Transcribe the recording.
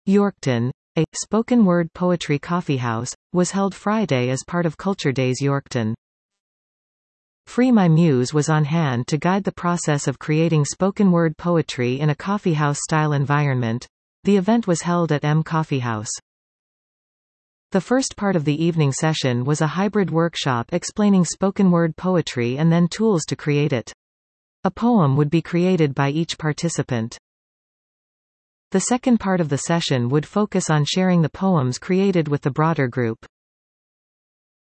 Yorkton, a spoken word poetry coffeehouse, was held Friday as part of Culture Days Yorkton. Free My Muse was on hand to guide the process of creating spoken word poetry in a coffeehouse-style environment. The event was held at M Coffee House. The first part of the evening session was a hybrid workshop explaining spoken word poetry and then tools to create it. A poem would be created by each participant. The second part of the session would focus on sharing the poems created with the broader group.